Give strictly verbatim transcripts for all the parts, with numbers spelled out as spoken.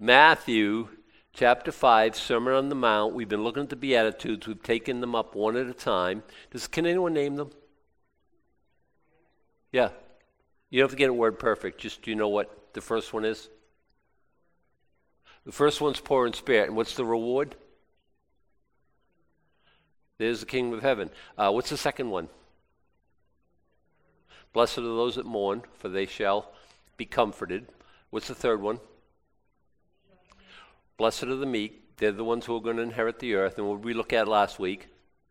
Matthew chapter five, Sermon on the Mount. We've been looking at the Beatitudes. We've taken them up one at a time. Does, can anyone name them? Yeah. You don't have to get a word perfect. Just do you know what the first one is? The first one's poor in spirit. And what's the reward? There's the kingdom of heaven. Uh, what's the second one? Blessed are those that mourn, for they shall be comforted. What's the third one? Blessed are the meek. They're the ones who are going to inherit the earth. And what did we look at last week?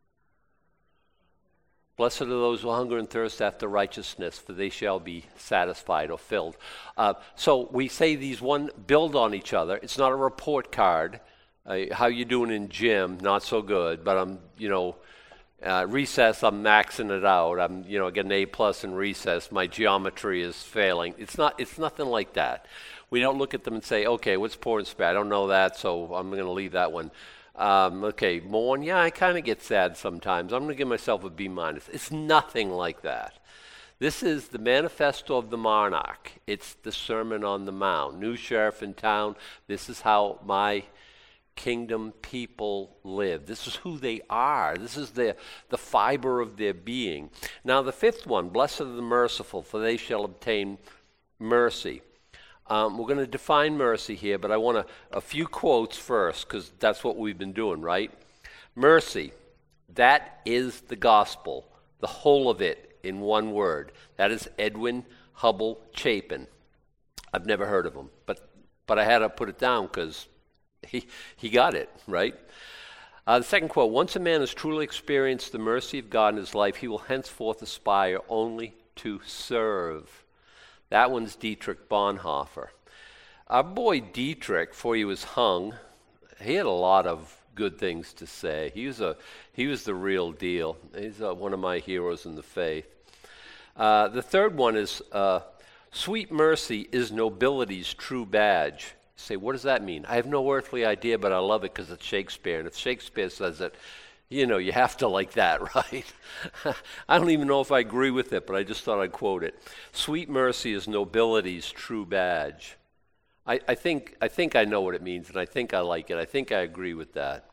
Blessed are those who hunger and thirst after righteousness, for they shall be satisfied or filled. Uh, so we say these one build on each other. It's not a report card. Uh, how you doing in gym? Not so good, but I'm, you know, uh, recess, I'm maxing it out. I'm, you know, getting an A plus in recess. My geometry is failing. It's not. It's nothing like that. We don't look at them and say, okay, what's poor and spare? I don't know that, so I'm going to leave that one. Um, okay, mourn. Yeah, I kind of get sad sometimes. I'm going to give myself a B minus. It's nothing like that. This is the manifesto of the monarch. It's the Sermon on the Mount. New sheriff in town. This is how my kingdom people live. This is who they are. This is the, the fiber of their being. Now the fifth one, blessed are the merciful, for they shall obtain mercy. Um, we're going to define mercy here, but I want a, a few quotes first, because that's what we've been doing, right? Mercy, that is the gospel, the whole of it in one word. That is Edwin Hubble Chapin. I've never heard of him, but but I had to put it down because he he got it, right? Uh, the second quote, once a man has truly experienced the mercy of God in his life, he will henceforth aspire only to serve. That one's Dietrich Bonhoeffer. Our boy Dietrich, before he was hung, he had a lot of good things to say. He was a he was the real deal. He's uh, one of my heroes in the faith. Uh, the third one is uh, sweet mercy is nobility's true badge. You say, what does that mean? I have no earthly idea, but I love it because it's Shakespeare. And if Shakespeare says it, you know, you have to like that, right? I don't even know if I agree with it, but I just thought I'd quote it. Sweet mercy is nobility's true badge. I, I think I think I know what it means, and I think I like it. I think I agree with that.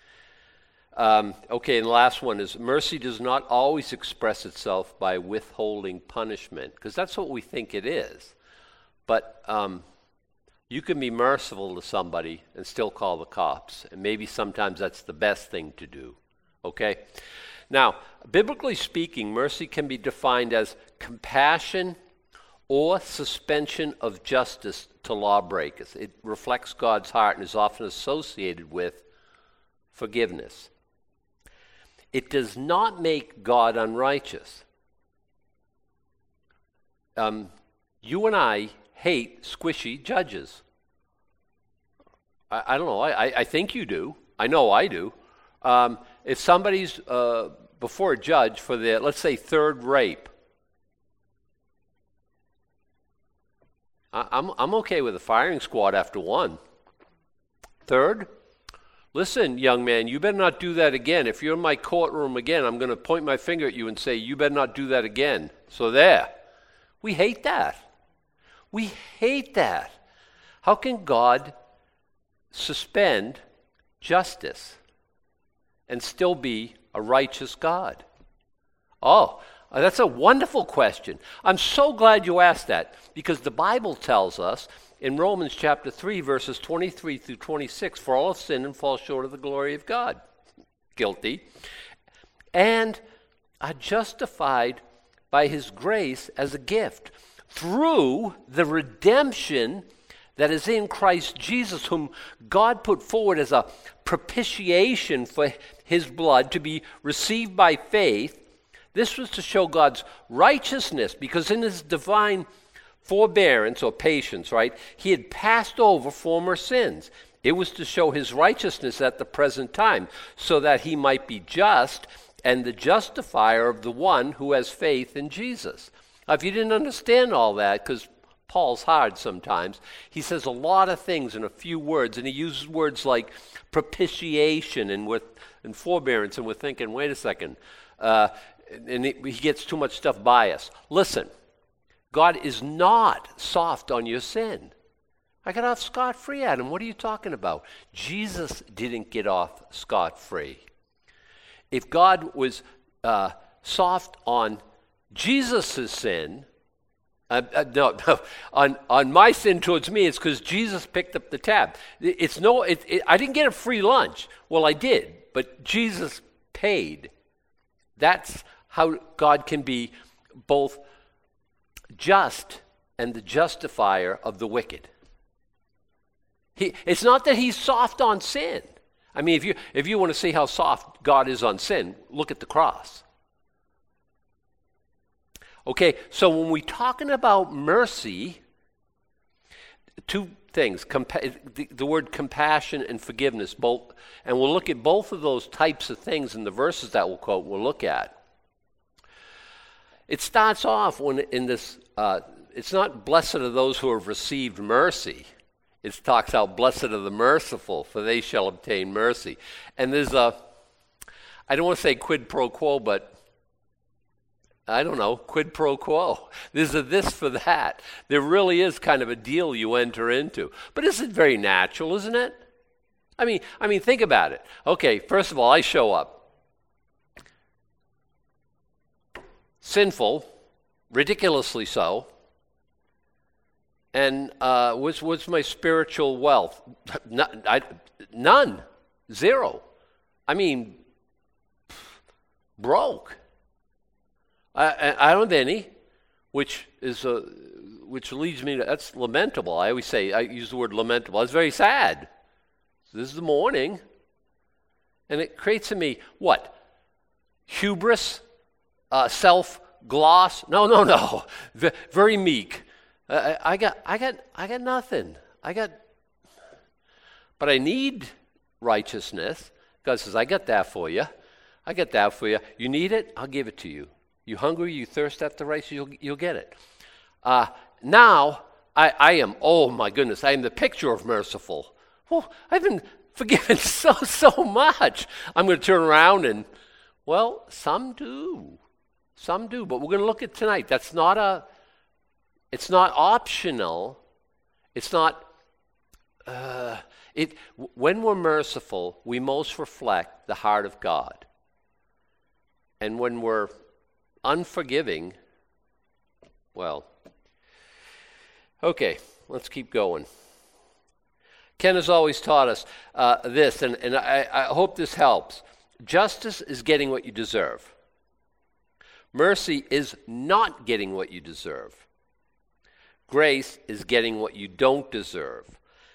Um, okay, and the last one is mercy does not always express itself by withholding punishment, because that's what we think it is. But um, you can be merciful to somebody and still call the cops, and maybe sometimes that's the best thing to do. Okay? Now, biblically speaking, mercy can be defined as compassion or suspension of justice to lawbreakers. It reflects God's heart and is often associated with forgiveness. It does not make God unrighteous. Um, you and I hate squishy judges. I, I don't know. I, I think you do. I know I do. Um, if somebody's uh, before a judge for their, let's say, third rape, I, I'm I'm okay with a firing squad after one. Third, listen, young man, you better not do that again. If you're in my courtroom again, I'm going to point my finger at you and say, you better not do that again. So there. We hate that. We hate that. How can God suspend justice and still be a righteous God? Oh, that's a wonderful question. I'm so glad you asked that, because the Bible tells us in Romans chapter three, verses twenty-three through twenty-six, for all have sinned and fall short of the glory of God. Guilty. And are justified by his grace as a gift through the redemption that is in Christ Jesus, whom God put forward as a propitiation for his blood to be received by faith. This was to show God's righteousness, because in his divine forbearance or patience, right, he had passed over former sins. It was to show his righteousness at the present time, so that he might be just and the justifier of the one who has faith in Jesus. Now, if you didn't understand all that, because Paul's hard sometimes, he says a lot of things in a few words, and he uses words like propitiation and with and forbearance, and we're thinking, wait a second, uh, and it, he gets too much stuff by us. Listen, God is not soft on your sin. I got off scot-free, Adam. What are you talking about? Jesus didn't get off scot-free. If God was uh, soft on Jesus' sin, uh, uh, no, no, on, on my sin towards me, it's because Jesus picked up the tab. It's no, it, it, I didn't get a free lunch. Well, I did, but Jesus paid. That's how God can be both just and the justifier of the wicked. He, it's not that he's soft on sin. I mean, if you if you want to see how soft God is on sin, look at the cross. Okay, so when we're talking about mercy, two things, compa- the, the word compassion and forgiveness, both, and we'll look at both of those types of things in the verses that we'll quote, we'll look at. It starts off when in this, uh, it's not blessed are those who have received mercy. It talks out, blessed are the merciful, for they shall obtain mercy. And there's a, I don't want to say quid pro quo, but I don't know, quid pro quo. There's a this for that. There really is kind of a deal you enter into. But this is very natural, isn't it? I mean, I mean, think about it. Okay, first of all, I show up. Sinful, ridiculously so. And uh, what's, what's my spiritual wealth? None, I, none. Zero. I mean, broke. I, I don't have any, which is a, which leads me to, that's lamentable. I always say, I use the word lamentable. It's very sad. This is the morning. And it creates in me, what? Hubris? Uh, self-gloss? No, no, no. V- very meek. I, I got, I got, I got nothing. I got, but I need righteousness. God says, I got that for you. I got that for you. You need it? I'll give it to you. You hungry? You thirst after righteousness? You'll, you'll get it. Uh, now, I, I am, oh my goodness, I am the picture of merciful. Well, I've been forgiven so, so much. I'm going to turn around and, well, some do. Some do. But we're going to look at tonight. That's not a, it's not optional. It's not, uh, it. When we're merciful, we most reflect the heart of God. And when we're unforgiving, well, okay, let's keep going. Ken has always taught us uh, this, and, and I, I hope this helps. Justice is getting what you deserve. Mercy is not getting what you deserve. Grace is getting what you don't deserve.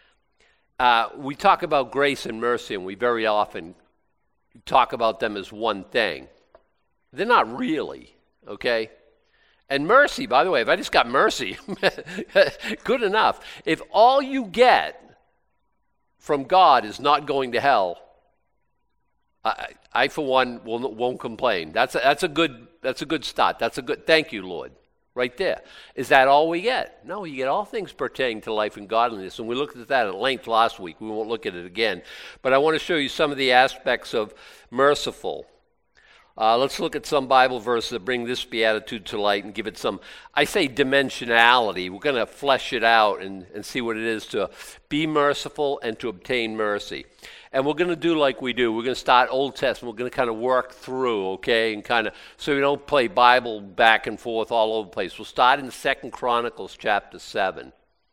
Uh, we talk about grace and mercy, and we very often talk about them as one thing. They're not really, okay? And mercy, by the way, if I just got mercy, good enough. If all you get from God is not going to hell, I, I for one, will, won't complain. That's a, that's a good that's a good start. That's a good, thank you, Lord, right there. Is that all we get? No, you get all things pertaining to life and godliness, and we looked at that at length last week. We won't look at it again. But I want to show you some of the aspects of merciful. Uh, let's look at some Bible verses that bring this beatitude to light and give it some, I say, dimensionality. We're going to flesh it out and, and see what it is to be merciful and to obtain mercy. And we're going to do like we do. We're going to start Old Testament. We're going to kind of work through, okay, and kind of, so we don't play Bible back and forth all over the place. We'll start in Second Chronicles chapter seven.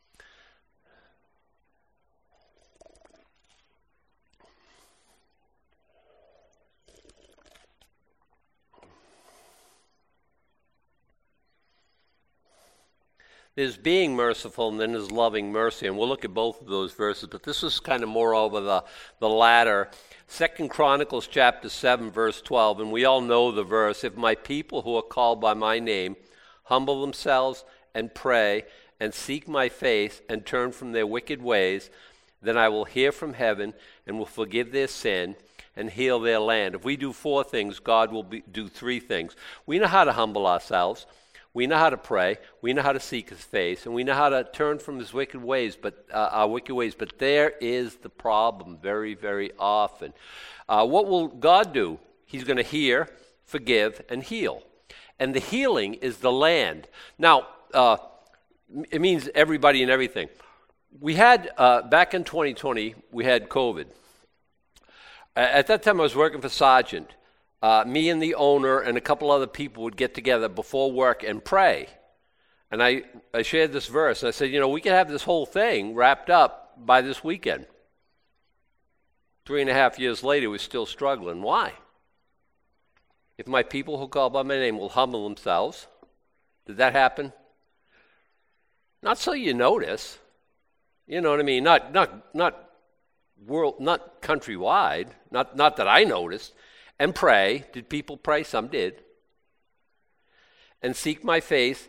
There's being merciful, and then there's loving mercy, and we'll look at both of those verses, but this is kind of more over the, the latter. Second Chronicles chapter seven, verse twelve, and we all know the verse, if my people who are called by my name humble themselves and pray and seek my face and turn from their wicked ways, then I will hear from heaven and will forgive their sin and heal their land. If we do four things, God will be, do three things. We know how to humble ourselves. We know how to pray, we know how to seek his face, and we know how to turn from his wicked ways, but uh, our wicked ways. But there is the problem very, very often. Uh, what will God do? He's going to hear, forgive, and heal. And the healing is the land. Now, uh, it means everybody and everything. we had, uh, back in twenty twenty, we had COVID. At that time, I was working for Sargent. Uh, me and the owner and a couple other people would get together before work and pray. And I, I shared this verse. And I said, you know, we could have this whole thing wrapped up by this weekend. Three and a half years later, we're still struggling. Why? If my people who call by my name will humble themselves, did that happen? Not so you notice. You know what I mean? Not not not world, not countrywide. Not not that I noticed. And pray. Did people pray? Some did. And seek my face.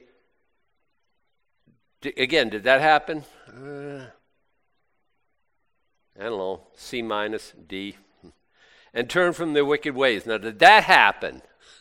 D- again, did that happen? Uh, I don't know. C minus, D. And turn from their wicked ways. Now, did that happen?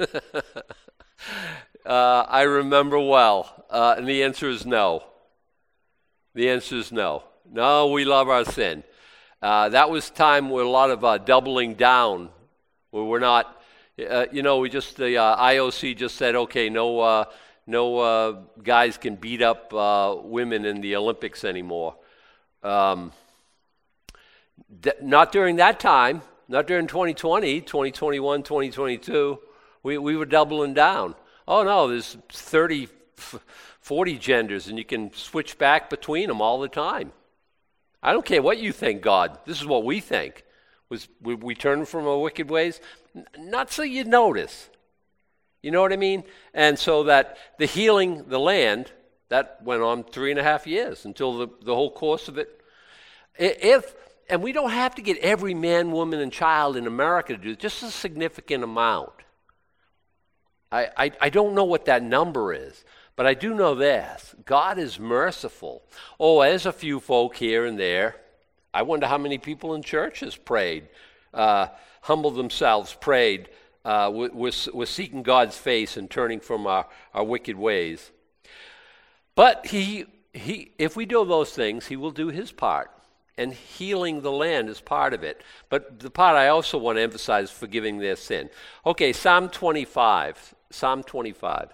uh, I remember well. Uh, and the answer is no. The answer is no. No, we love our sin. Uh, that was time where a lot of uh, doubling down, where we're not, uh, you know, we just, the uh, I O C just said, okay, no uh, no uh, guys can beat up uh, women in the Olympics anymore. Um, d- not during that time, not during twenty twenty, twenty twenty-one, twenty twenty-two. We, we were doubling down. Oh, no, there's thirty, forty genders, and you can switch back between them all the time. I don't care what you think, God. This is what we think. Was we, we turn from our wicked ways? N- not so you notice. You know what I mean? And so that the healing the land, that went on three and a half years until the, the whole course of it. If and we don't have to get every man, woman, and child in America to do it, just a significant amount. I, I, I don't know what that number is. But I do know this, God is merciful. Oh, there's a few folk here and there. I wonder how many people in churches prayed, uh, humbled themselves, prayed, uh, we're, we're seeking God's face and turning from our, our wicked ways. But he, he, if we do those things, he will do his part. And healing the land is part of it. But the part I also want to emphasize is forgiving their sin. Okay, Psalm twenty-five. Psalm twenty-five.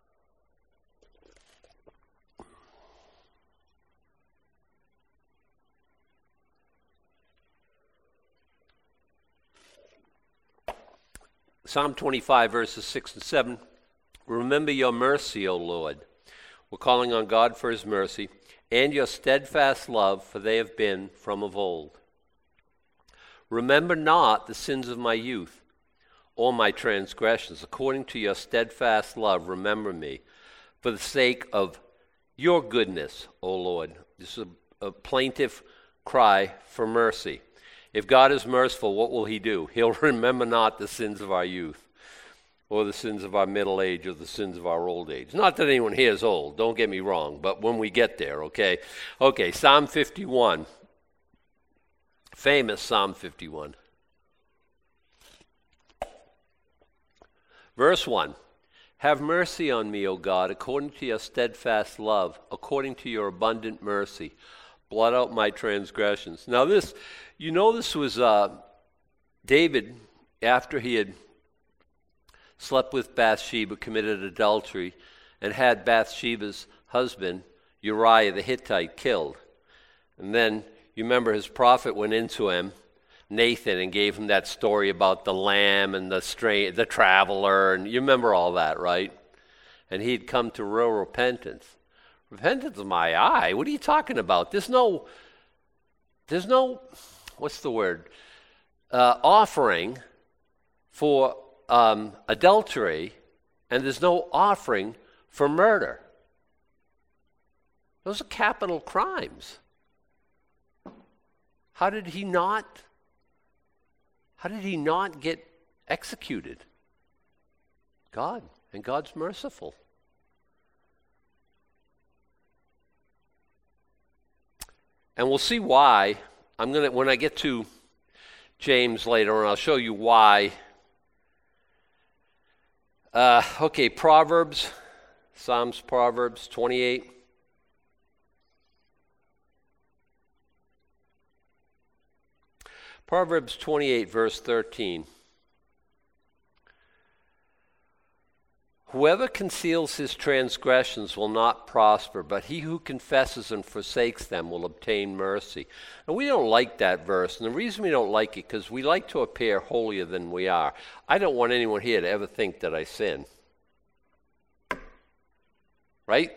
Psalm twenty-five, verses six and seven. Remember your mercy, O Lord. We're calling on God for his mercy. And your steadfast love, for they have been from of old. Remember not the sins of my youth, or my transgressions. According to your steadfast love, remember me, for the sake of your goodness, O Lord. This is a, a plaintive cry for mercy. If God is merciful, what will he do? He'll remember not the sins of our youth, or the sins of our middle age, or the sins of our old age. Not that anyone here is old, don't get me wrong, but when we get there, okay? Okay, Psalm fifty-one. Famous Psalm fifty-one. Verse one. Have mercy on me, O God, according to your steadfast love, according to your abundant mercy. Blot out my transgressions. Now this, you know this was uh, David, after he had slept with Bathsheba, committed adultery, and had Bathsheba's husband, Uriah the Hittite, killed. And then, you remember his prophet went into him, Nathan, and gave him that story about the lamb and the stra- the traveler, and you remember all that, right? And he'd come to real repentance. Repentance of my eye? What are you talking about? There's no, there's no, what's the word? Uh, offering for um, adultery, and there's no offering for murder. Those are capital crimes. How did he not, how did he not get executed? God, and God's merciful. And we'll see why. I'm gonna when I get to James later on, I'll show you why. Uh, okay, Proverbs, Psalms, Proverbs twenty-eight. Proverbs twenty-eight, verse thirteen. Whoever conceals his transgressions will not prosper, but he who confesses and forsakes them will obtain mercy. And we don't like that verse, and the reason we don't like it because we like to appear holier than we are. I don't want anyone here to ever think that I sin. Right?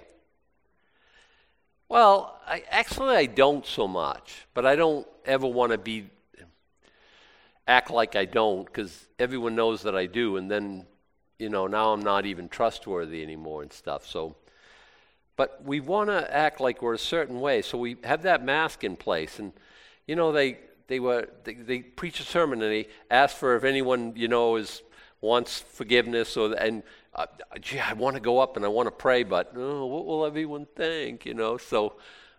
Well, I, actually I don't so much, but I don't ever want to be act like I don't because everyone knows that I do, and then you know, now I'm not even trustworthy anymore and stuff. So, but we want to act like we're a certain way. So we have that mask in place. And, you know, they they were they, they preach a sermon and they ask for if anyone, you know, is wants forgiveness or and uh, gee, I want to go up and I want to pray, but oh, what will everyone think? You know, so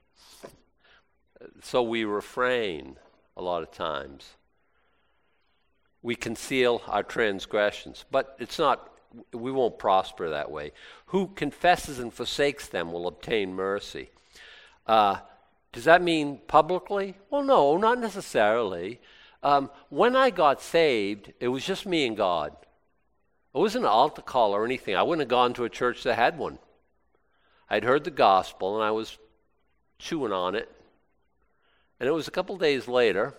so we refrain a lot of times. We conceal our transgressions, but it's not. We won't prosper that way. Who confesses and forsakes them will obtain mercy. Uh, does that mean publicly? Well, no, not necessarily. Um, when I got saved, it was just me and God. It wasn't an altar call or anything. I wouldn't have gone to a church that had one. I'd heard the gospel and I was chewing on it. And it was a couple days later,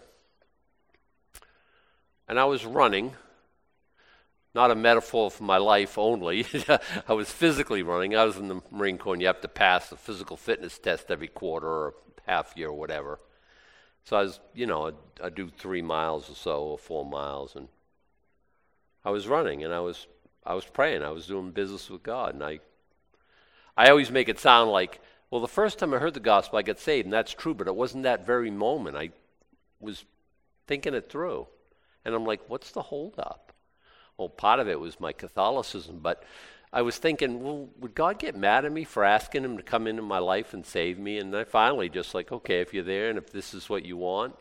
and I was running. Not a metaphor for my life only. I was physically running. I was in the Marine Corps, and you have to pass a physical fitness test every quarter or half year or whatever. So I was, you know, I'd, I'd do three miles or so, or four miles, and I was running, and I was, I was praying. I was doing business with God, and I, I always make it sound like, well, the first time I heard the gospel, I got saved, and that's true, but it wasn't that very moment. I was thinking it through, and I'm like, what's the holdup? Well, part of it was my Catholicism, but I was thinking, well, would God get mad at me for asking him to come into my life and save me? And I finally just like, okay, if you're there and if this is what you want,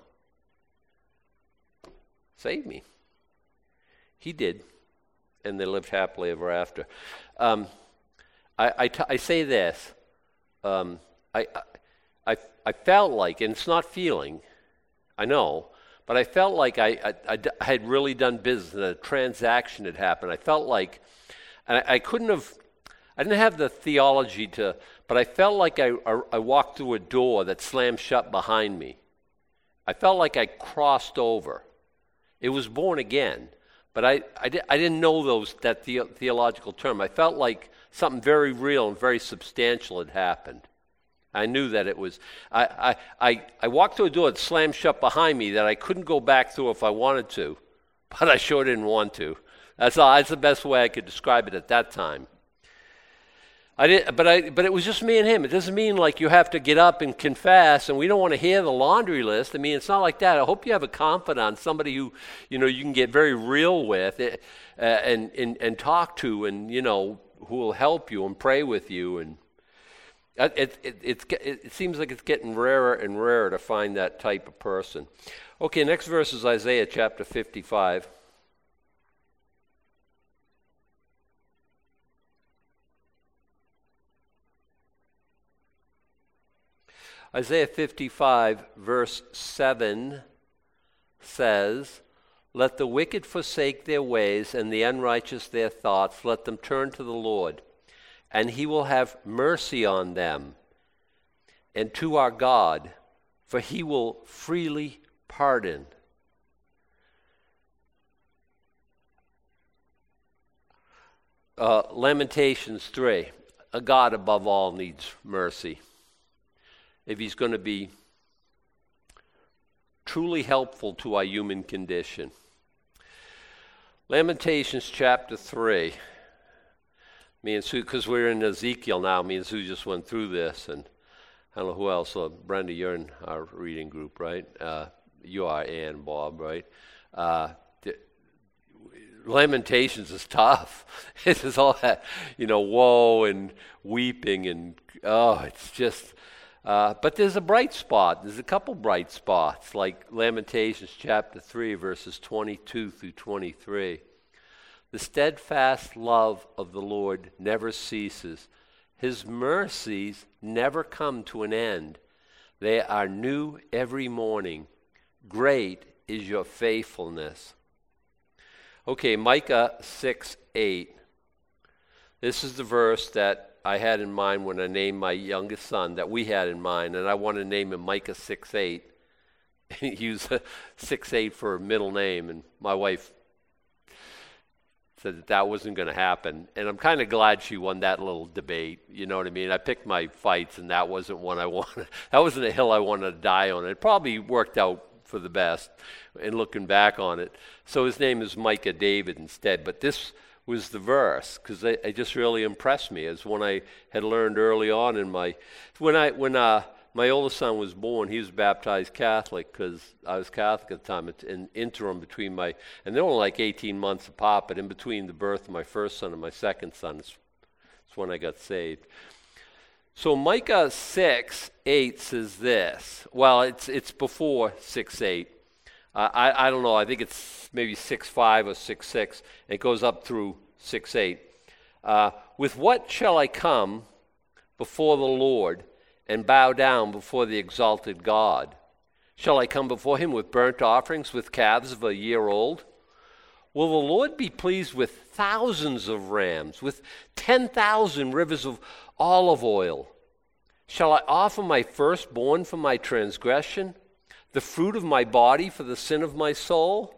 save me. He did, and they lived happily ever after. Um, I, I, t- I say this, um, I, I, I felt like, and it's not feeling, I know, but I felt like I, I, I had really done business, and a transaction had happened. I felt like, and I, I couldn't have, I didn't have the theology to, but I felt like I, I, I walked through a door that slammed shut behind me. I felt like I crossed over. It was born again, but I, I, di- I didn't know those that the, theological term. I felt like something very real and very substantial had happened. I knew that it was, I, I, I, I walked through a door that slammed shut behind me that I couldn't go back through if I wanted to, but I sure didn't want to. That's all, that's the best way I could describe it at that time. I did, but I, but it was just me and him. It doesn't mean like you have to get up and confess, and we don't want to hear the laundry list. I mean, it's not like that. I hope you have a confidant, somebody who, you know, you can get very real with, uh, and, and and talk to, and you know, who will help you and pray with you. And it it it's, it seems like it's getting rarer and rarer to find that type of person. Okay, next verse is Isaiah chapter fifty-five. Isaiah fifty-five, verse seven says, "Let the wicked forsake their ways and the unrighteous their thoughts. Let them turn to the Lord, and he will have mercy on them, and to our God, for he will freely pardon." Uh, Lamentations three, a God above all needs mercy. If he's going to be truly helpful to our human condition. Lamentations chapter three. Me and Sue, because we're in Ezekiel now, me and Sue just went through this, and I don't know who else. Uh, Brenda, you're in our reading group, right? Uh, you are, Ann, Bob, right? Uh, the, Lamentations is tough. It is all that, you know, woe and weeping, and oh, it's just... Uh, but there's a bright spot. There's a couple bright spots, like Lamentations chapter three, verses twenty-two through twenty-three. "The steadfast love of the Lord never ceases. His mercies never come to an end. They are new every morning. Great is your faithfulness." Okay, Micah six eight. This is the verse that I had in mind when I named my youngest son, that we had in mind, and I want to name him Micah six eight. He used six eight for a middle name, and my wife said that that wasn't going to happen. And I'm kind of glad she won that little debate, you know what I mean? I picked my fights, and that wasn't one I wanted. That wasn't a hill I wanted to die on. It probably worked out for the best in looking back on it. So his name is Micah David instead. But this was the verse, because it, it just really impressed me. As when I had learned early on in my, when I, when uh, my oldest son was born, he was baptized Catholic because I was Catholic at the time. It's an interim between my, and they were only like eighteen months apart, but in between the birth of my first son and my second son, it's, it's when I got saved. So Micah six eight says this. Well, it's it's before six eight. Uh, I, I don't know. I think it's maybe six five or six six. It goes up through six eight. Uh, With what shall I come before the Lord and bow down before the exalted God? Shall I come before him with burnt offerings, with calves of a year old? Will the Lord be pleased with thousands of rams, with ten thousand rivers of olive oil? Shall I offer my firstborn for my transgression, the fruit of my body for the sin of my soul?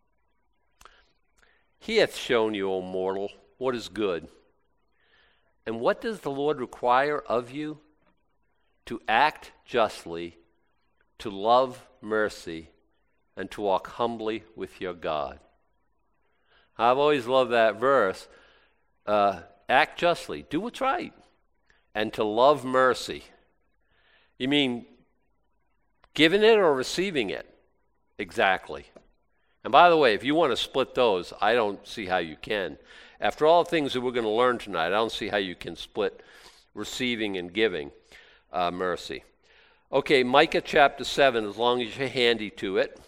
He hath shown you, O mortal, what is good. And what does the Lord require of you? To act justly, to love mercy, and to walk humbly with your God. I've always loved that verse. Uh, act justly, do what's right, and to love mercy. You mean giving it or receiving it? Exactly. And by the way, if you want to split those, I don't see how you can. After all the things that we're going to learn tonight, I don't see how you can split receiving and giving uh, mercy. Okay, Micah chapter seven, as long as you're handy to it.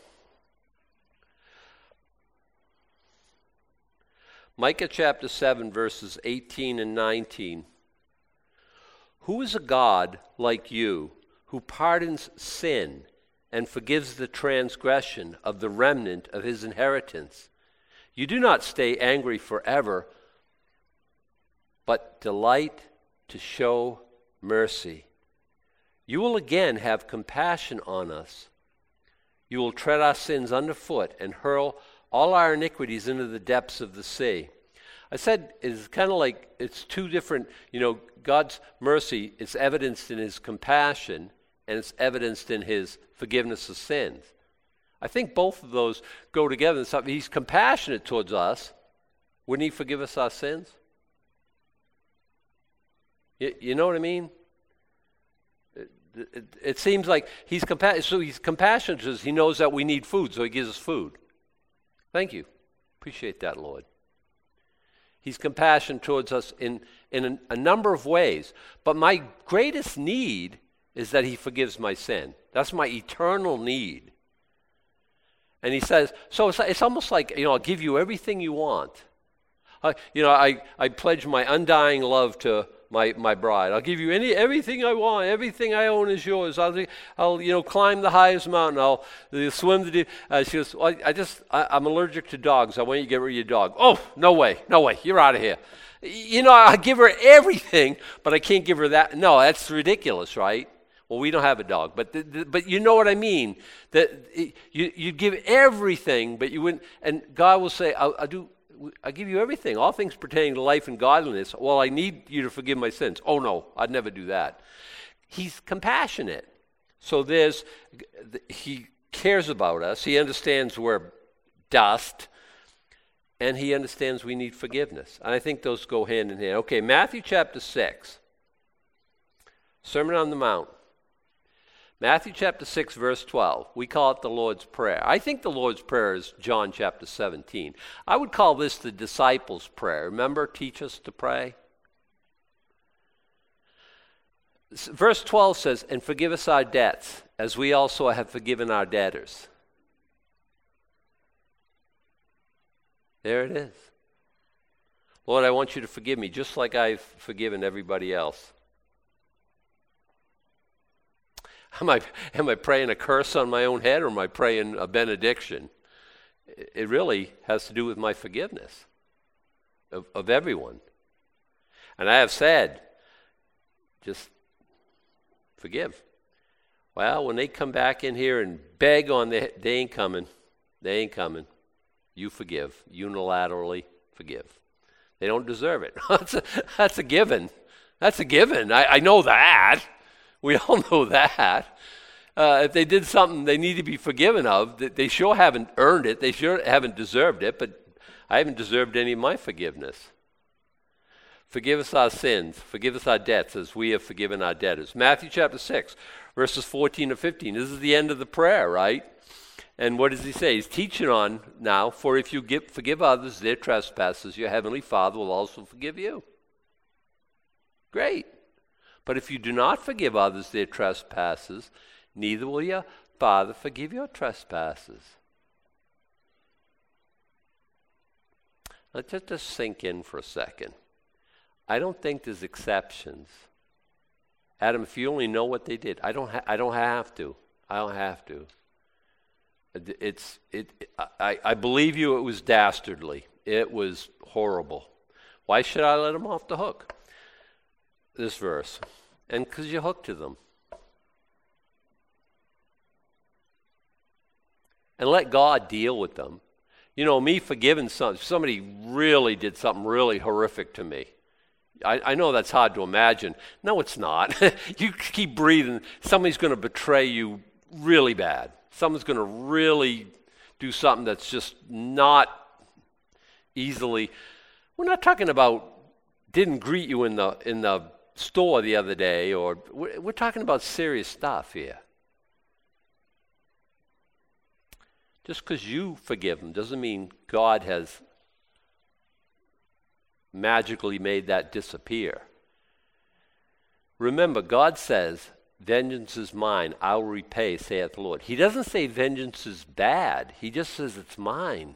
Micah chapter seven, verses eighteen and nineteen. Who is a God like you, who pardons sin and forgives the transgression of the remnant of his inheritance? You do not stay angry forever, but delight to show mercy. You will again have compassion on us. You will tread our sins underfoot and hurl all our iniquities into the depths of the sea. I said it's kind of like it's two different, you know, God's mercy is evidenced in his compassion and it's evidenced in his forgiveness of sins. I think both of those go together. He's compassionate towards us. Wouldn't he forgive us our sins? You, you know what I mean? It, it, it seems like he's compa- so he's compassionate because he knows that we need food, so he gives us food. Thank you. Appreciate that, Lord. He's compassionate towards us in, in a, a number of ways. But my greatest need is that he forgives my sin. That's my eternal need. And he says, so it's, it's almost like, you know, I'll give you everything you want. Uh, you know, I, I pledge my undying love to my, my bride. I'll give you any everything I want. Everything I own is yours. I'll, I'll you know, climb the highest mountain. I'll uh, swim the deep. Uh, she goes, well, I just, I, I'm allergic to dogs. I want you to get rid of your dog. Oh, no way, no way. You're out of here. You know, I give her everything, but I can't give her that. No, that's ridiculous, right? Well, we don't have a dog, but the, the, but you know what I mean. That you you give everything, but you wouldn't. And God will say, "I'll, I'll do. I give you everything, all things pertaining to life and godliness. Well, I need you to forgive my sins. Oh no, I'd never do that." He's compassionate, so there's he cares about us. He understands we're dust, and he understands we need forgiveness. And I think those go hand in hand. Okay, Matthew chapter six, Sermon on the Mount. Matthew chapter six, verse twelve. We call it the Lord's Prayer. I think the Lord's Prayer is John chapter seventeen. I would call this the disciples' prayer. Remember, teach us to pray? Verse twelve says, and forgive us our debts, as we also have forgiven our debtors. There it is. Lord, I want you to forgive me just like I've forgiven everybody else. Am I, am I praying a curse on my own head, or am I praying a benediction? It really has to do with my forgiveness of, of everyone. And I have said, just forgive. Well, when they come back in here and beg on the, they ain't coming. They ain't coming. You forgive. Unilaterally forgive. They don't deserve it. that's, a, that's a given. That's a given. I, I know that. We all know that. Uh, if they did something they need to be forgiven of, they sure haven't earned it. They sure haven't deserved it, but I haven't deserved any of my forgiveness. Forgive us our sins. Forgive us our debts as we have forgiven our debtors. Matthew chapter six, verses fourteen to fifteen. This is the end of the prayer, right? And what does he say? He's teaching on now, for if you give, forgive others their trespasses, your heavenly Father will also forgive you. Great. But if you do not forgive others their trespasses, neither will your Father forgive your trespasses. Let that just sink in for a second. I don't think there's exceptions. Adam, if you only know what they did, I don't. Ha- I don't have to. I don't have to. It's. It. I. I believe you. It was dastardly. It was horrible. Why should I let them off the hook? This verse, and because you're hooked to them. And let God deal with them. You know, me forgiving some, somebody really did something really horrific to me. I, I know that's hard to imagine. No, it's not. You keep breathing. Somebody's going to betray you really bad. Someone's going to really do something that's just not easily. We're not talking about didn't greet you in the in the store the other day, or we're, we're talking about serious stuff here. Just because you forgive them doesn't mean God has magically made that disappear. Remember, God says, vengeance is mine, I will repay, saith the Lord. He doesn't say vengeance is bad. He just says it's mine.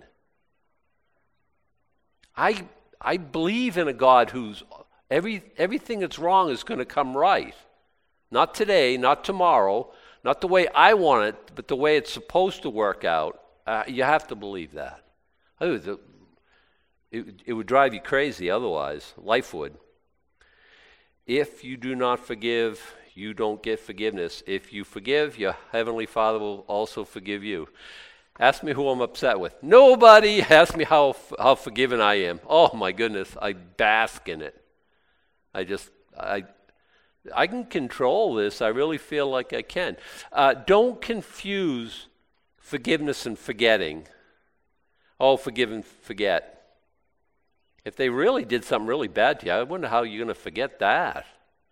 I I believe in a God who's, every everything that's wrong is going to come right. Not today, not tomorrow, not the way I want it, but the way it's supposed to work out. Uh, you have to believe that. It, it, it would drive you crazy otherwise. Life would. If you do not forgive, you don't get forgiveness. If you forgive, your heavenly Father will also forgive you. Ask me who I'm upset with. Nobody. Ask me how how forgiven I am. Oh my goodness, I bask in it. I just I I can control this. I really feel like I can. Uh, don't confuse forgiveness and forgetting. Oh, forgive and forget. If they really did something really bad to you, I wonder how you're going to forget that.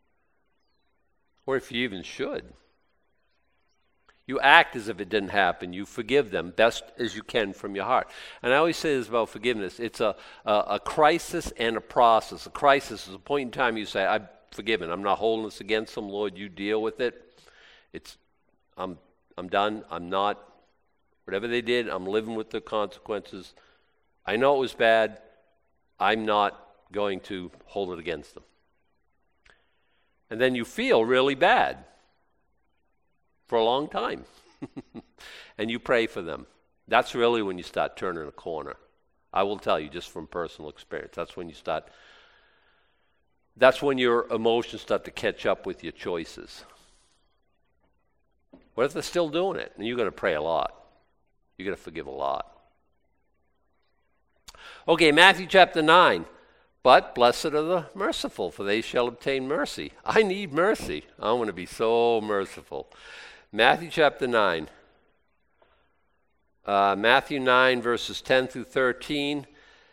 Or if you even should. You act as if it didn't happen. You forgive them best as you can from your heart. And I always say this about forgiveness. It's a, a, a crisis and a process. A crisis is a point in time you say, I'm forgiven. I'm not holding this against them. Lord, you deal with it. It's, I'm, I'm done. I'm not. Whatever they did, I'm living with the consequences. I know it was bad. I'm not going to hold it against them. And then you feel really bad for a long time. And you pray for them. That's really when you start turning a corner. I will tell you just from personal experience. That's when you start, that's when your emotions start to catch up with your choices. What if they're still doing it? And you're going to pray a lot. You're going to forgive a lot. Okay, Matthew chapter nine. But blessed are the merciful, for they shall obtain mercy. I need mercy. I want to be so merciful. Matthew chapter nine. Uh, Matthew nine, verses ten through thirteen.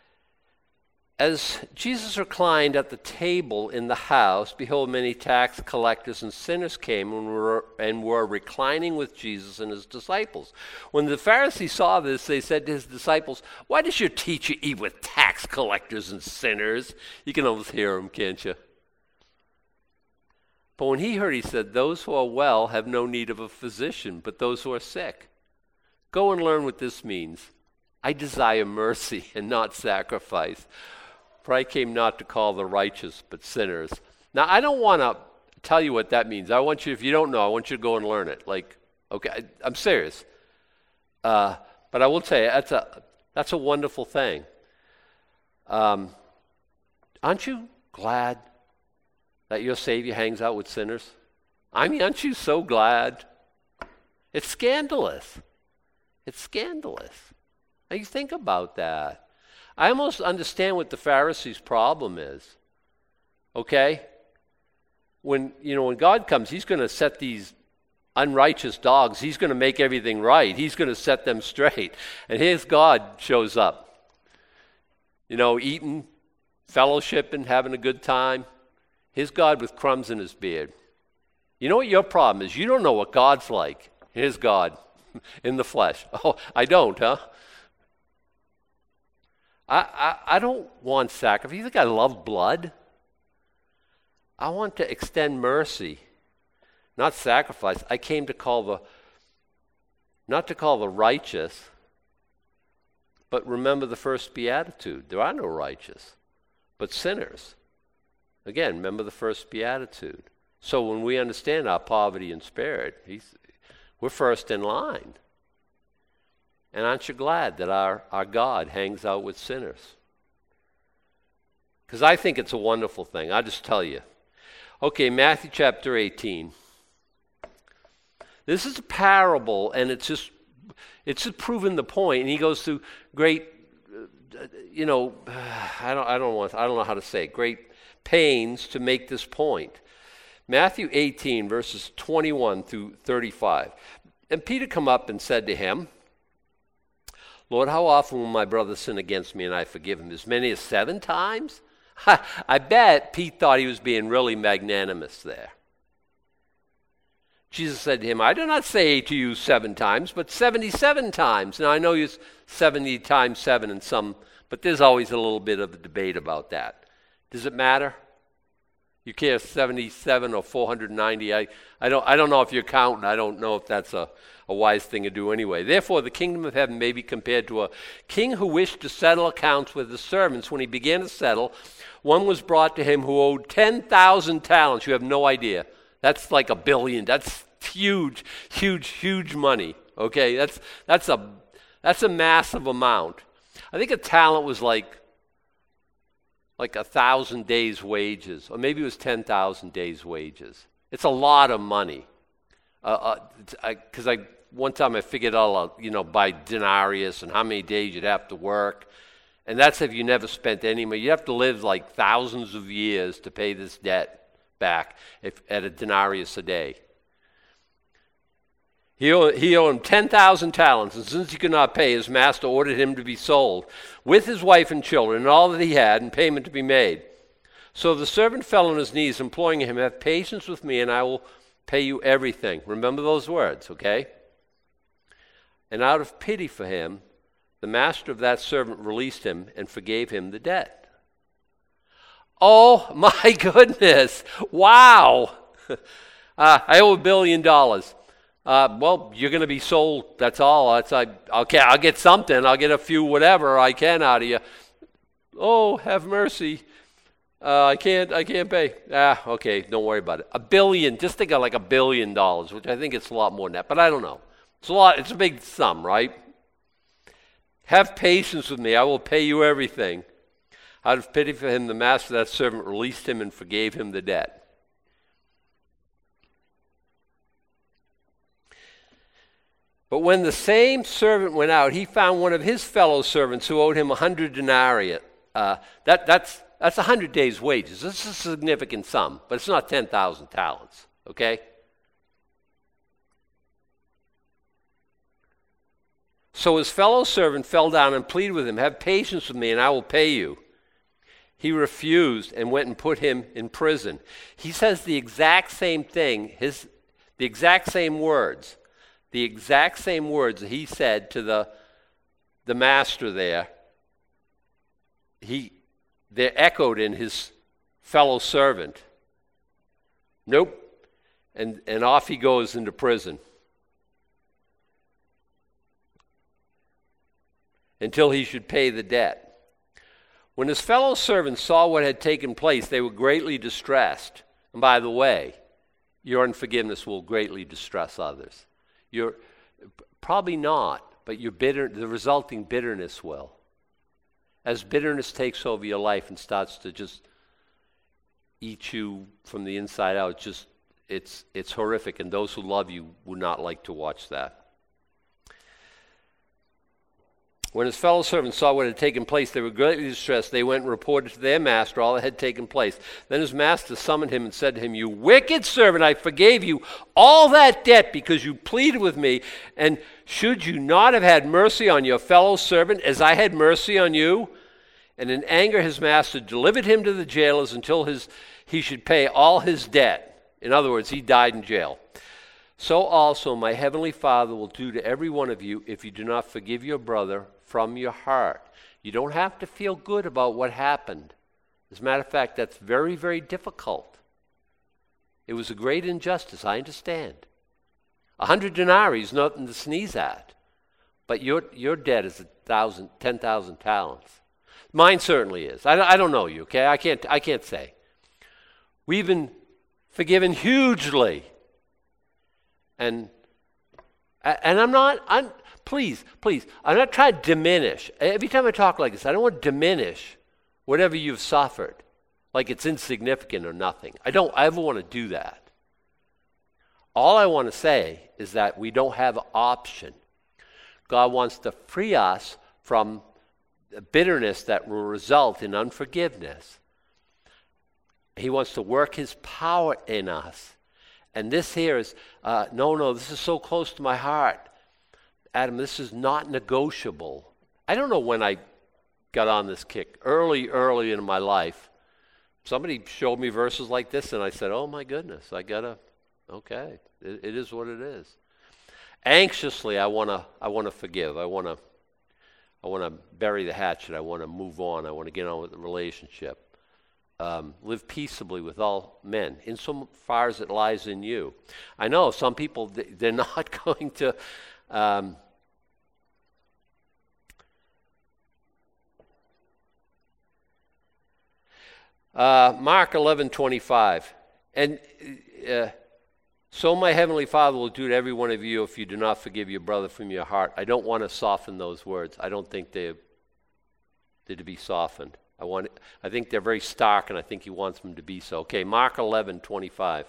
As Jesus reclined at the table in the house, behold, many tax collectors and sinners came and were, and were reclining with Jesus and his disciples. When the Pharisees saw this, they said to his disciples, why does your teacher eat with tax collectors and sinners? You can almost hear him, can't you? But when he heard, he said, those who are well have no need of a physician, but those who are sick. Go and learn what this means. I desire mercy and not sacrifice. For I came not to call the righteous, but sinners. Now, I don't want to tell you what that means. I want you, if you don't know, I want you to go and learn it. Like, okay, I, I'm serious. Uh, but I will tell you, that's a, that's a wonderful thing. Um, aren't you glad that your Savior hangs out with sinners? I mean, aren't you so glad? It's scandalous. It's scandalous. Now you think about that. I almost understand what the Pharisees' problem is. Okay? When, you know, when God comes, he's going to set these unrighteous dogs, he's going to make everything right. He's going to set them straight. And here's God shows up. You know, eating, fellowshipping, having a good time. Here's God with crumbs in his beard. You know what your problem is? You don't know what God's like. Here's God in the flesh. Oh, I don't, huh? I, I, I don't want sacrifice. You think I love blood? I want to extend mercy, not sacrifice. I came to call the, not to call the righteous, but remember the first beatitude. There are no righteous, but sinners. Again, remember the first beatitude. So when we understand our poverty in spirit, he's, we're first in line. And aren't you glad that our, our God hangs out with sinners? Because I think it's a wonderful thing. I'll just tell you. Okay, Matthew chapter eighteen. This is a parable, and it's just it's just proving the point. And he goes through great, uh, you know, I don't I don't want I don't know how to say it, great pains to make this point. Matthew eighteen, verses twenty-one through thirty-five. And Peter come up and said to him, Lord, how often will my brother sin against me and I forgive him? As many as seven times? I bet Pete thought he was being really magnanimous there. Jesus said to him, I do not say to you seven times, but seventy-seven times. Now I know it's seventy times seven in some, but there's always a little bit of a debate about that. Does it matter? You care seventy-seven or four hundred ninety? I, I don't I don't know if you're counting. I don't know if that's a, a wise thing to do anyway. Therefore, the kingdom of heaven may be compared to a king who wished to settle accounts with his servants. When he began to settle, one was brought to him who owed ten thousand talents. You have no idea. That's like a billion. That's huge, huge, huge money. Okay, that's that's a that's a massive amount. I think a talent was like like a thousand days' wages, or maybe it was ten thousand days' wages. It's a lot of money. Because uh, uh, I, I one time I figured out, you know, by denarius and how many days you'd have to work. And that's if you never spent any money. You have to live like thousands of years to pay this debt back if, at a denarius a day. He owed, he owed him ten thousand talents, and since he could not pay, his master ordered him to be sold, with his wife and children, and all that he had, and payment to be made. So the servant fell on his knees, imploring him, have patience with me, and I will pay you everything. Remember those words, okay? And out of pity for him, the master of that servant released him and forgave him the debt. Oh, my goodness. Wow. uh, I owe a billion dollars. Uh, well, you're going to be sold. That's all. That's, I, okay, I'll get something. I'll get a few whatever I can out of you. Oh, have mercy. Uh, I can't. I can't pay. Ah, okay. Don't worry about it. A billion. Just think of like a billion dollars, which I think it's a lot more than that. But I don't know. It's a lot. It's a big sum, right? Have patience with me. I will pay you everything. Out of pity for him, the master of that servant released him and forgave him the debt. But when the same servant went out, he found one of his fellow servants who owed him a hundred denarii. Uh, that, that's that's a hundred days' wages. This is a significant sum, but it's not ten thousand talents. Okay. So his fellow servant fell down and pleaded with him, have patience with me, and I will pay you. He refused and went and put him in prison. He says the exact same thing, his the exact same words. The exact same words that he said to the, the master there, he, they're echoed in his fellow servant. Nope. And, and off he goes into prison. Until he should pay the debt. When his fellow servants saw what had taken place, they were greatly distressed. And by the way, your unforgiveness will greatly distress others. You're probably not, but your bitter, the resulting bitterness will. As bitterness takes over your life and starts to just eat you from the inside out. Just it's it's horrific, and those who love you would not like to watch that. When his fellow servants saw what had taken place, they were greatly distressed. They went and reported to their master all that had taken place. Then his master summoned him and said to him, "You wicked servant, I forgave you all that debt because you pleaded with me. And should you not have had mercy on your fellow servant as I had mercy on you?" And in anger his master delivered him to the jailers until his, he should pay all his debt. In other words, he died in jail. "So also my heavenly Father will do to every one of you if you do not forgive your brother from your heart." You don't have to feel good about what happened. As a matter of fact, that's very, very difficult. It was a great injustice, I understand. A hundred denarii is nothing to sneeze at. But your, your debt is a thousand, ten thousand talents. Mine certainly is. I, I don't know you, okay? I can't, I can't say. We've been forgiven hugely. And and I'm not, I'm, please, please, I'm not trying to diminish. Every time I talk like this, I don't want to diminish whatever you've suffered, like it's insignificant or nothing. I don't ever want to do that. All I want to say is that we don't have an option. God wants to free us from the bitterness that will result in unforgiveness. He wants to work his power in us. And this here is, uh, no, no, this is so close to my heart. Adam, this is not negotiable. I don't know when I got on this kick. Early, early in my life, somebody showed me verses like this, and I said, oh my goodness, I gotta, okay, it, it is what it is. Anxiously, I wanna, I wanna forgive. I wanna, I wanna bury the hatchet. I wanna move on. I wanna get on with the relationship. Um, live peaceably with all men, in so far as it lies in you. I know some people, they're not going to... Um, uh, Mark eleven twenty-five. And uh, so my heavenly Father will do to every one of you if you do not forgive your brother from your heart. I don't want to soften those words. I don't think they're, they're to be softened. I want. I think they're very stark, and I think he wants them to be so. Okay, Mark eleven twenty-five.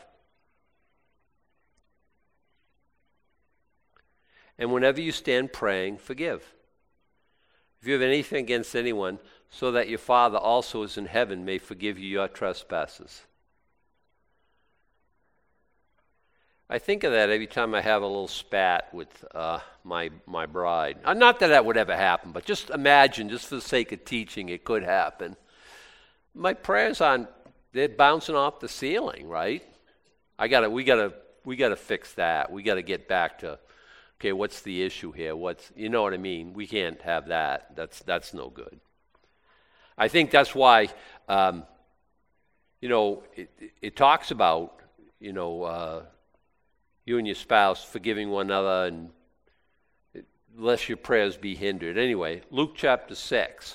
And whenever you stand praying, forgive. If you have anything against anyone, so that your Father also is in heaven may forgive you your trespasses. I think of that every time I have a little spat with uh, my my bride. Uh, not that that would ever happen, but just imagine, just for the sake of teaching, it could happen. My prayers aren't, they're bouncing off the ceiling, right? I gotta, we gotta, we gotta fix that. We gotta get back to, okay, what's the issue here? What's, you know what I mean? We can't have that. That's that's no good. I think that's why, um, you know, it, it talks about, you know. Uh, You and your spouse forgiving one another, and lest your prayers be hindered. Anyway, Luke chapter six.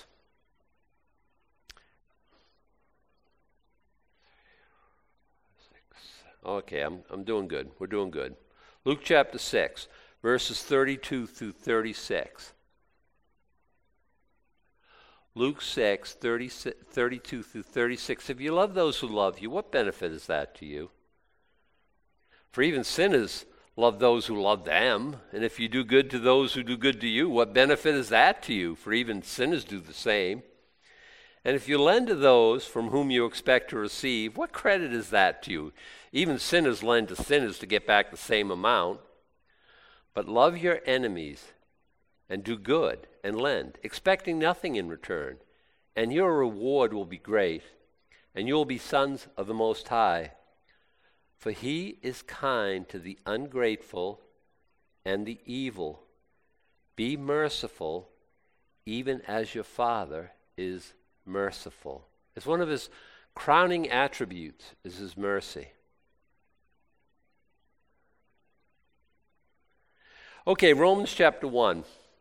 Okay, I'm I'm doing good. We're doing good. Luke chapter six, verses thirty-two through thirty-six. Luke six, thirty, thirty-two through thirty-six. If you love those who love you, what benefit is that to you? For even sinners love those who love them. And if you do good to those who do good to you, what benefit is that to you? For even sinners do the same. And if you lend to those from whom you expect to receive, what credit is that to you? Even sinners lend to sinners to get back the same amount. But love your enemies and do good and lend, expecting nothing in return. And your reward will be great, and you will be sons of the Most High. For he is kind to the ungrateful and the evil. Be merciful, even as your Father is merciful. It's one of his crowning attributes, is his mercy. Okay, Romans chapter one.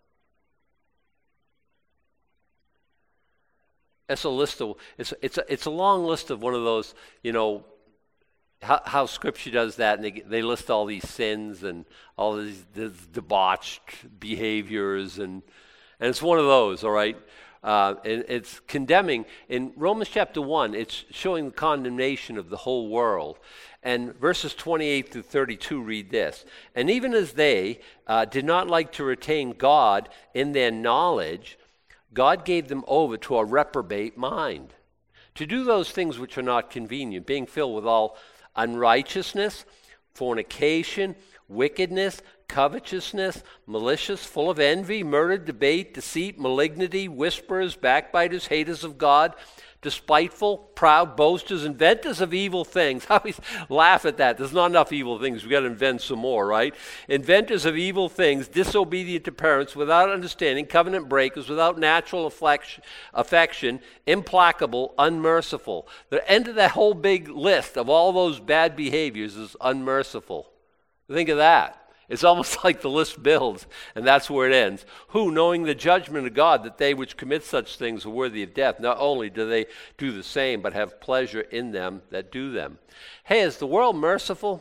It's a list of, it's, it's, a, it's a long list of one of those, you know, How, how Scripture does that, and they, they list all these sins and all these, these debauched behaviors, and and it's one of those, all right? Uh, and it's condemning. In Romans chapter one, it's showing the condemnation of the whole world. And verses twenty-eight through thirty-two read this. And even as they uh, did not like to retain God in their knowledge, God gave them over to a reprobate mind, to do those things which are not convenient, being filled with all unrighteousness, fornication, wickedness, covetousness, malicious, full of envy, murder, debate, deceit, malignity, whisperers, backbiters, haters of God, despiteful, proud, boasters, inventors of evil things. I always laugh at that. There's not enough evil things. We've got to invent some more, right? Inventors of evil things, disobedient to parents, without understanding, covenant breakers, without natural affection, implacable, unmerciful. The end of that whole big list of all those bad behaviors is unmerciful. Think of that. It's almost like the list builds, and that's where it ends. Who, knowing the judgment of God, that they which commit such things are worthy of death, not only do they do the same, but have pleasure in them that do them. Hey, is the world merciful?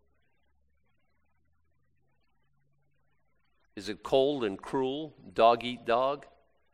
Is it cold and cruel? Dog eat dog?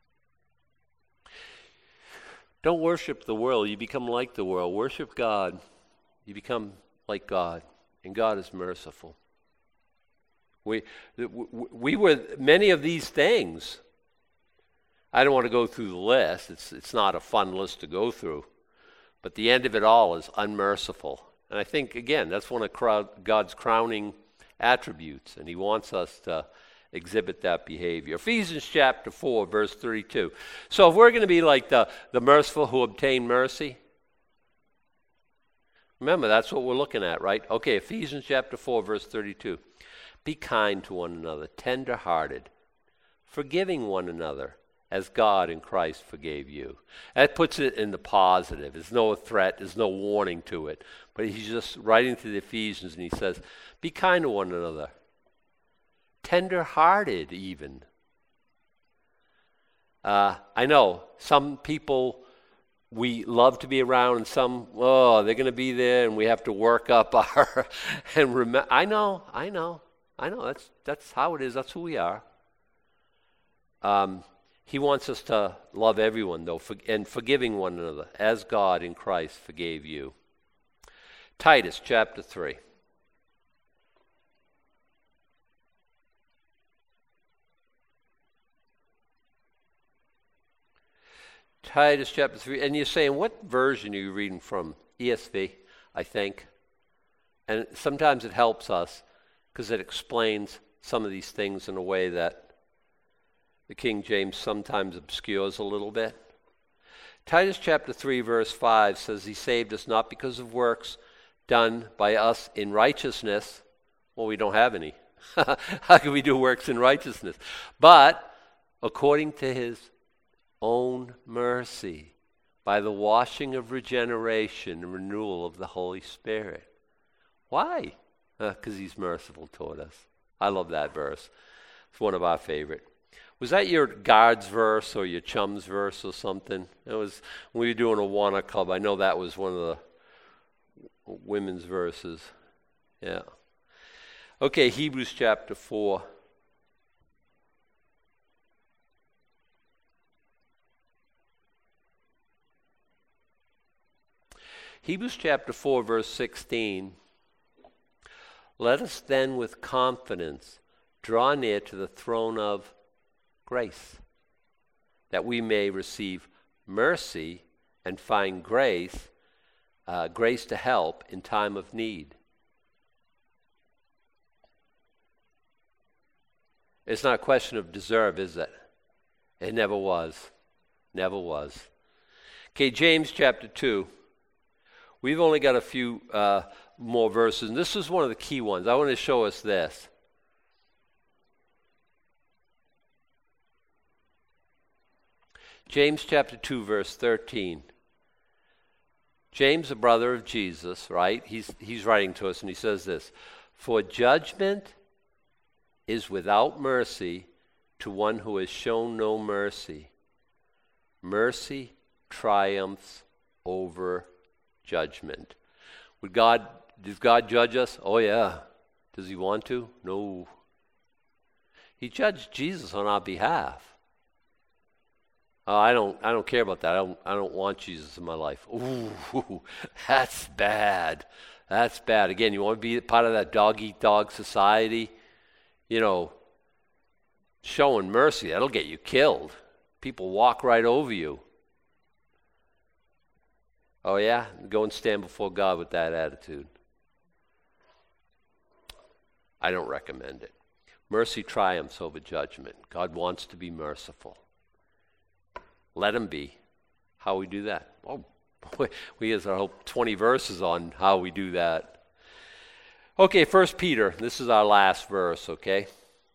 Don't worship the world. You become like the world. Worship God. You become like God, and God is merciful. We, we were many of these things. I don't want to go through the list. It's, it's not a fun list to go through. But the end of it all is unmerciful. And I think, again, that's one of God's crowning attributes. And he wants us to exhibit that behavior. Ephesians chapter four, verse thirty-two. So if we're going to be like the, the merciful who obtain mercy, remember, that's what we're looking at, right? Okay, Ephesians chapter four, verse thirty-two. Be kind to one another, tender-hearted, forgiving one another, as God in Christ forgave you. That puts it in the positive. There's no threat. There's no warning to it. But he's just writing to the Ephesians, and he says, be kind to one another, tender-hearted even. Uh, I know some people we love to be around, and some, oh, they're going to be there, and we have to work up our, and remember, I know, I know. I know, that's that's how it is. That's who we are. Um, he wants us to love everyone, though, for, and forgiving one another, as God in Christ forgave you. Titus chapter three. Titus chapter three. And you're saying, what version are you reading from? E S V, I think. And sometimes it helps us, because it explains some of these things in a way that the King James sometimes obscures a little bit. Titus chapter three, verse five says, he saved us not because of works done by us in righteousness. Well, we don't have any. How can we do works in righteousness? But according to his own mercy, by the washing of regeneration and renewal of the Holy Spirit. Why? Because uh, he's merciful toward us. I love that verse. It's one of our favorite. Was that your guards verse or your chums verse or something? It was when we were doing a Awana Club. I know that was one of the women's verses. Yeah. Okay, Hebrews chapter four. Hebrews chapter four, verse sixteen. Let us then with confidence draw near to the throne of grace, that we may receive mercy and find grace, uh, grace to help in time of need. It's not a question of deserve, is it? It never was. Never was. Okay, James chapter two. We've only got a few uh, more verses, and this is one of the key ones. I want to show us this. James chapter two, verse thirteen. James, a brother of Jesus, right? He's, he's writing to us, and he says this. For judgment is without mercy to one who has shown no mercy. Mercy triumphs over judgment. Would God, does God judge us? Oh yeah. Does he want to? No. He judged Jesus on our behalf. Oh, I don't I don't care about that. I don't I don't want Jesus in my life. Ooh, that's bad. That's bad. Again, you want to be part of that dog-eat-dog society? You know, showing mercy, that'll get you killed. People walk right over you. Oh yeah? Go and stand before God with that attitude. I don't recommend it. Mercy triumphs over judgment. God wants to be merciful. Let him be. How we do that? Oh, we have our whole twenty verses on how we do that. Okay, First Peter. This is our last verse, okay?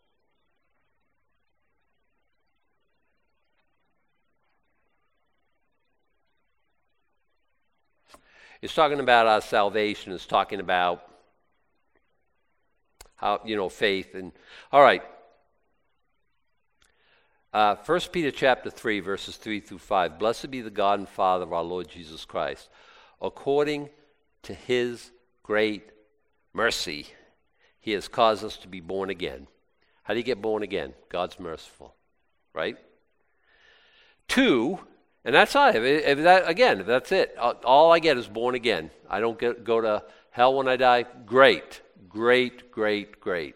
It's talking about our salvation. It's talking about how, you know, faith. And all right. Uh, First Peter chapter three, verses three through five. Blessed be the God and Father of our Lord Jesus Christ. According to his great mercy, he has caused us to be born again. How do you get born again? God's merciful, right? Two, and that's all. If, if that, again, if that's it, all I get is born again. I don't get, go to hell when I die. Great, great, great, great.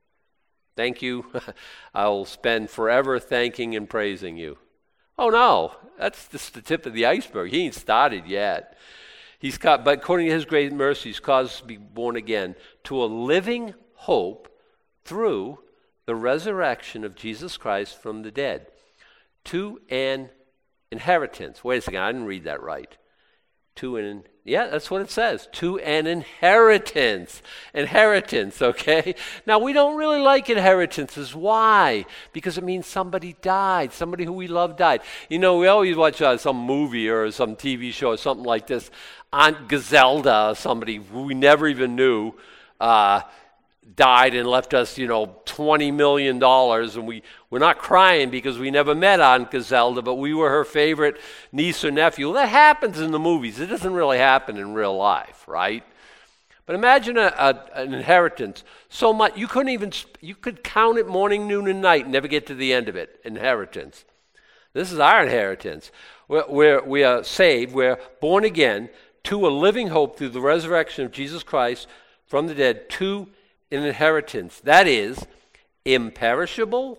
Thank you. I will spend forever thanking and praising you. Oh no, that's just the tip of the iceberg. He ain't started yet. He's got, but according to his great mercy, he's caused us to be born again to a living hope through the resurrection of Jesus Christ from the dead, to an inheritance. Wait a second, I didn't read that right. To an, yeah, that's what it says. To an inheritance. Inheritance, okay? Now, we don't really like inheritances. Why? Because it means somebody died. Somebody who we love died. You know, we always watch uh, some movie or some T V show or something like this. Aunt Gazelda, somebody who we never even knew, uh, died and left us, you know, twenty million dollars, and we, we're not crying because we never met Aunt Gazelda, but we were her favorite niece or nephew. Well, that happens in the movies. It doesn't really happen in real life, right? But imagine a, a, an inheritance. So much, you couldn't even, you could count it morning, noon, and night and never get to the end of it. Inheritance. This is our inheritance. We're, we're, we are saved. We're born again to a living hope through the resurrection of Jesus Christ from the dead, to an inheritance that is imperishable,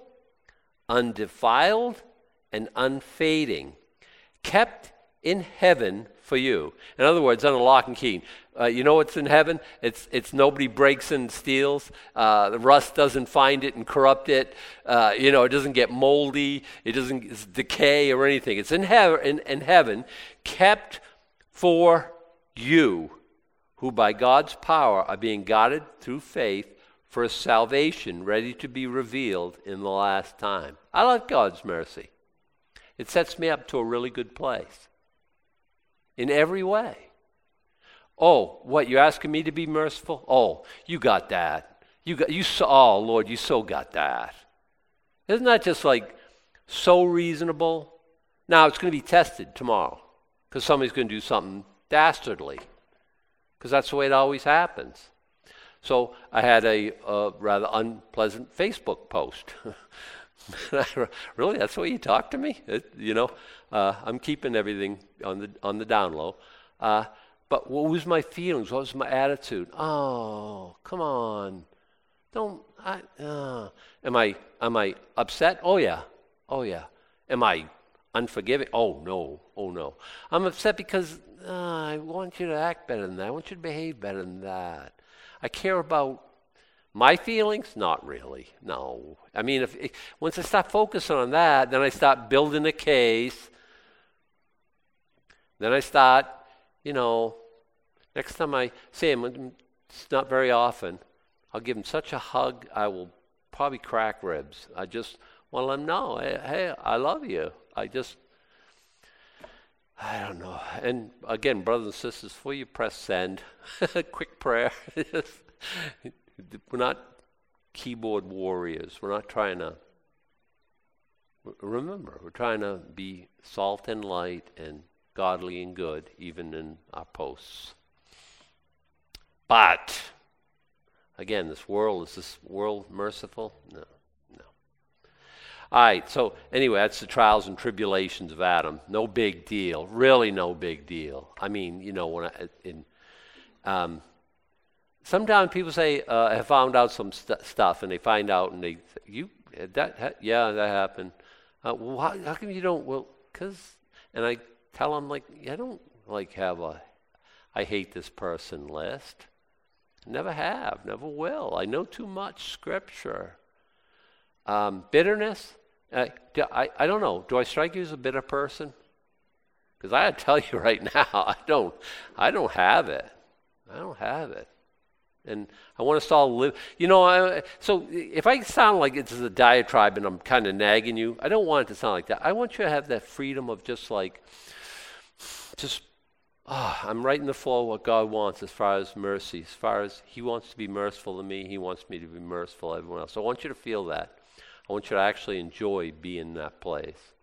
undefiled, and unfading, kept in heaven for you. In other words, under lock and key. Uh, you know what's in heaven? It's it's nobody breaks and steals. Uh, the rust doesn't find it and corrupt it. Uh, you know, it doesn't get moldy. It doesn't decay or anything. It's in, heaven, in, in heaven, kept for you, who by God's power are being guarded through faith for a salvation ready to be revealed in the last time. I like God's mercy. It sets me up to a really good place in every way. Oh, what, you're asking me to be merciful? Oh, you got that. You got you so, oh, Lord, you so got that. Isn't that just like so reasonable? Now, it's going to be tested tomorrow because somebody's going to do something dastardly, because that's the way it always happens. So I had a, a rather unpleasant Facebook post. Really, that's the way you talk to me? It, you know, uh, I'm keeping everything on the on the down low. Uh, but what was my feelings? What was my attitude? Oh, come on, don't. I, uh. Am I am I upset? Oh yeah, oh yeah. Am I unforgiving? Oh no, oh no. I'm upset because uh, I want you to act better than that. I want you to behave better than that. I care about my feelings? Not really, no. I mean, if, if once I start focusing on that, then I start building a case. Then I start, you know, next time I see him, it's not very often, I'll give him such a hug, I will probably crack ribs. I just want to let him know, hey, hey, I love you. I just, I don't know. And again, brothers and sisters, before you press send, quick prayer. We're not keyboard warriors. We're not trying to, remember, we're trying to be salt and light and godly and good, even in our posts. But, again, this world, is this world merciful? No, no. All right, so anyway, that's the trials and tribulations of Adam. No big deal, really no big deal. I mean, you know, when I, in, um, sometimes people say, uh, I have found out some st- stuff, and they find out, and they say, you, that, ha- yeah, that happened. Uh, well, how, how come you don't, well, because, and I tell them, like, I don't, like, have a, I hate this person list. Never have, never will. I know too much scripture. Um, bitterness, uh, do, I, I don't know. Do I strike you as a bitter person? Because I gotta tell you right now, I don't, I don't have it. I don't have it. And I want us to all live. You know, I, so if I sound like it's a diatribe and I'm kind of nagging you, I don't want it to sound like that. I want you to have that freedom of just like, just, oh, I'm right in the flow of what God wants as far as mercy, as far as He wants to be merciful to me, He wants me to be merciful to everyone else. So I want you to feel that. I want you to actually enjoy being in that place.